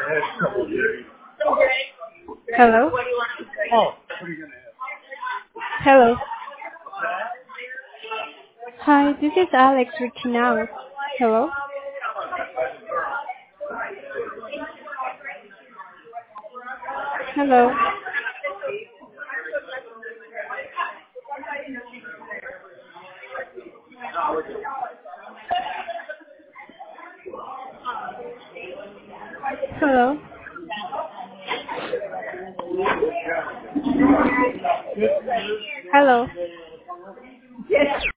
Hello? Hello. Hi, this is Alex reaching out. Hello? Hello? Hello? Hello?